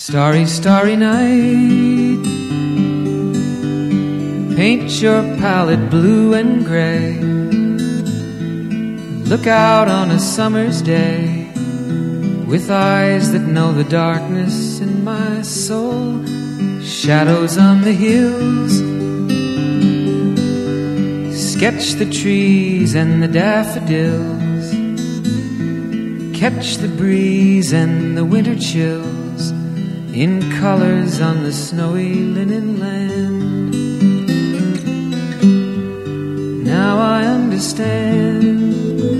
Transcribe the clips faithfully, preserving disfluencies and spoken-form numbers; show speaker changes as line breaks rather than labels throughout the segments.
Starry, starry night, paint your palette blue and gray. Look out on a summer's day with eyes that know the darkness in my soul. Shadows on the hills, sketch the trees and the daffodils, catch the breeze and the winter chills in colors on the snowy linen land. Now I understand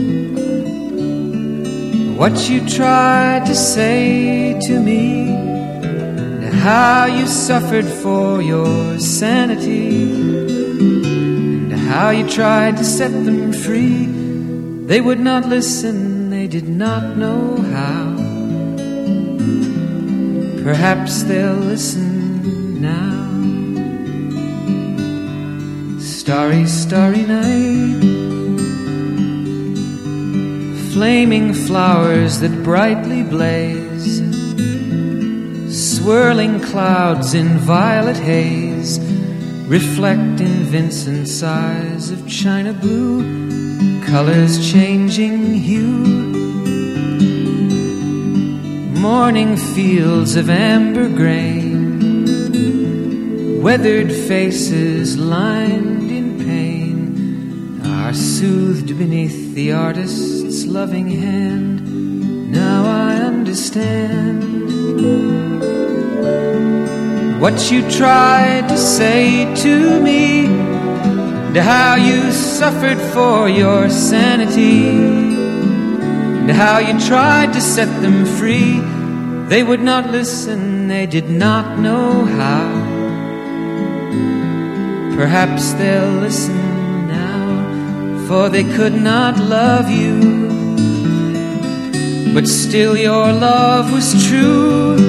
what you tried to say to me, and how you suffered for your sanity, and how you tried to set them free. They would not listen, they did not know how. Perhaps they'll listen now. Starry, starry night, flaming flowers that brightly blaze, swirling clouds in violet haze, reflect in Vincent's eyes of china blue, colors changing hue. Morning fields of amber grain, weathered faces lined in pain, are soothed beneath the artist's loving hand. Now I understand what you tried to say to me, and how you suffered for your sanity, and how you tried to set them free. They would not listen, they did not know how. Perhaps they'll listen now, for they could not love you, but still your love was true.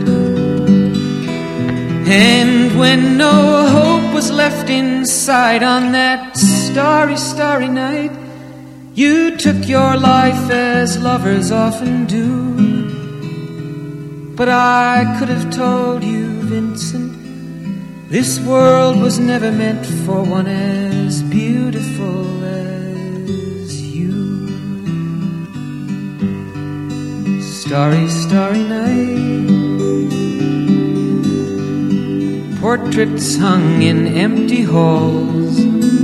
And when no hope was left inside on that starry, starry night, you took your life as lovers often do. But I could have told you, Vincent, this world was never meant for one as beautiful as you. Starry, starry night, portraits hung in empty halls,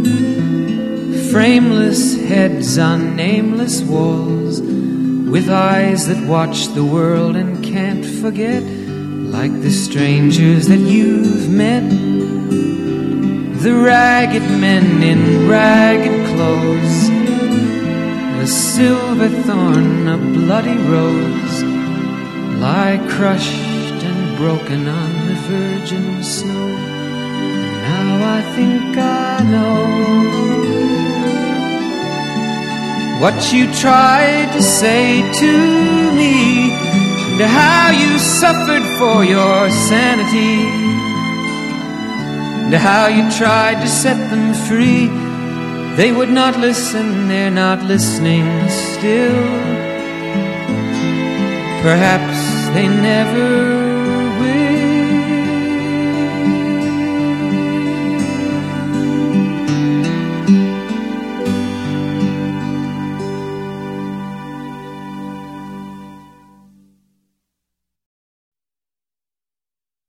frameless heads on nameless walls, with eyes that watch the world and can't forget, like the strangers that you've met, the ragged men in ragged clothes, a silver thorn, a bloody rose, lie crushed and broken on the virgin snow. Now I think I know what you tried to say to me, and how you suffered for your sanity, and how you tried to set them free. They would not listen, they're not listening still. Perhaps they never